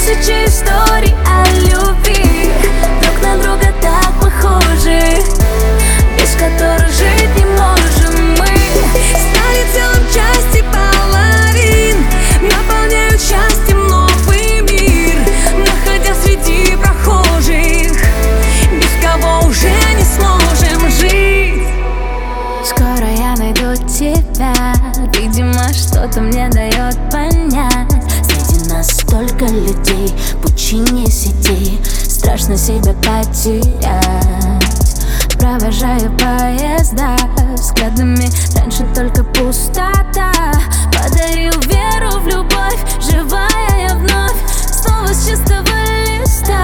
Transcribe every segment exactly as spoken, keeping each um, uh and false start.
Тысячи историй о любви, друг на друга так похожи, без которых жить не можем мы. Стали целым части половин, наполняют счастьем новый мир, находя среди прохожих, без кого уже не сможем жить. Скоро я найду тебя, видимо, что-то мне дает понять. Среди нас столько людей, пучине сети, страшно себя потерять. Провожаю поезда взглядами, раньше только пустота. Подарил веру в любовь, живая я вновь, снова с чистого листа.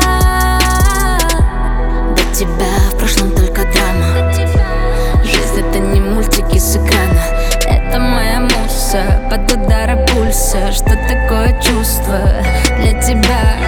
До тебя в прошлом только драма, жизнь это не мультики с экрана, это моя муса под ударом пульса. Что такое чувство для тебя?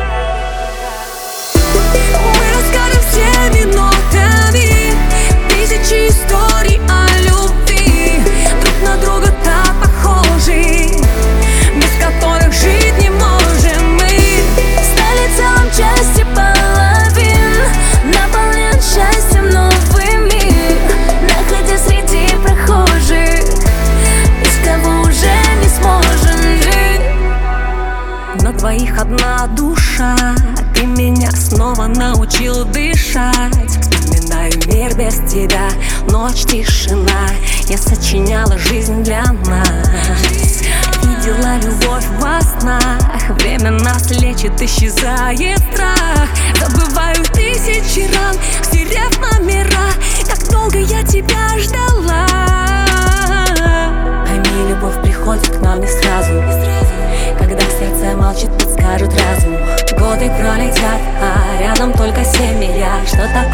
Мы расскажем всеми нотами тысячи историй о любви, друг на друга так похожи, без которых жить не можем мы. Стали целым части половин, наполнен счастьем новый мир, находя среди прохожих, без кого уже не сможем жить. На двоих одна душа, ты меня снова научил дышать. Вспоминаю мир без тебя, ночь, тишина, я сочиняла жизнь для нас. Видела любовь во снах, время нас лечит, исчезает страх. Забываю тысячи ран, стерев номера, как долго я тебя ждала. Пойми, любовь приходит к нам не сразу, когда сердце молчит, подскажет разум. Годы пролетят, а рядом только семья. Что-то